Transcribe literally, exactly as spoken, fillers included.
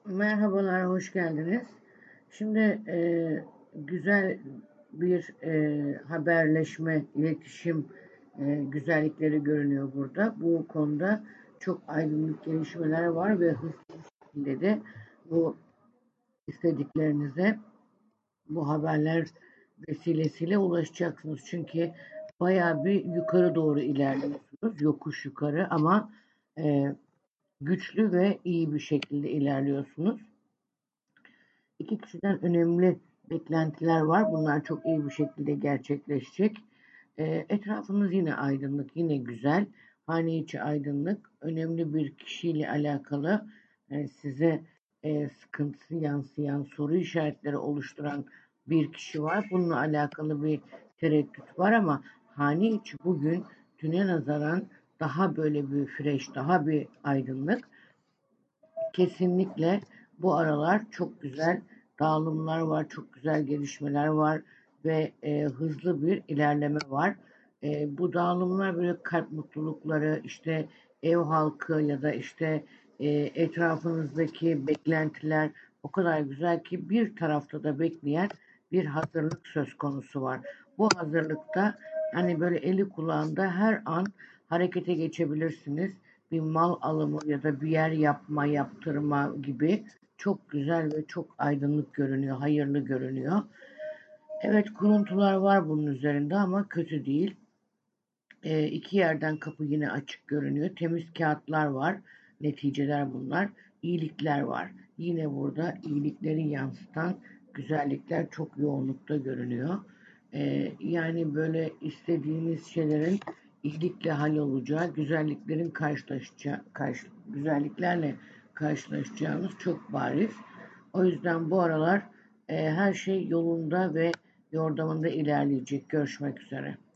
Merhabalar, hoş geldiniz. Şimdi e, güzel bir e, haberleşme, iletişim e, güzellikleri görünüyor burada. Bu konuda çok aydınlık gelişmeler var ve hızlı bir şekilde de bu istediklerinize bu haberler vesilesiyle ulaşacaksınız. Çünkü bayağı bir yukarı doğru ilerliyorsunuz, yokuş yukarı ama e, güçlü ve iyi bir şekilde ilerliyorsunuz. İki kişiden önemli beklentiler var. Bunlar çok iyi bir şekilde gerçekleşecek. E, etrafınız yine aydınlık, yine güzel. Hane içi aydınlık. Önemli bir kişiyle alakalı e, size e, sıkıntısı yansıyan, soru işaretleri oluşturan bir kişi var. Bununla alakalı bir tereddüt var ama hane içi bugün düne nazaran daha böyle bir fresh, daha bir aydınlık. Kesinlikle bu aralar çok güzel dağılımlar var, çok güzel gelişmeler var ve e, hızlı bir ilerleme var. E, bu dağılımlar böyle kalp mutlulukları, işte ev halkı ya da işte e, etrafınızdaki beklentiler o kadar güzel ki bir tarafta da bekleyen bir hazırlık söz konusu var. Bu hazırlıkta hani böyle eli kulağında her an harekete geçebilirsiniz. Bir mal alımı ya da bir yer yapma, yaptırma gibi çok güzel ve çok aydınlık görünüyor, hayırlı görünüyor. Evet, kuruntular var bunun üzerinde ama kötü değil. E, iki yerden kapı yine açık görünüyor. Temiz kağıtlar var. Neticeler bunlar. İyilikler var. Yine burada iyilikleri yansıtan güzellikler çok yoğunlukta görünüyor. E, yani böyle istediğiniz şeylerin iyilikle hallolacağı, güzelliklerin karşılaşacağı, karşı, güzelliklerle karşılaşacağınız çok bariz. O yüzden bu aralar e, her şey yolunda ve yordamında ilerleyecek. Görüşmek üzere.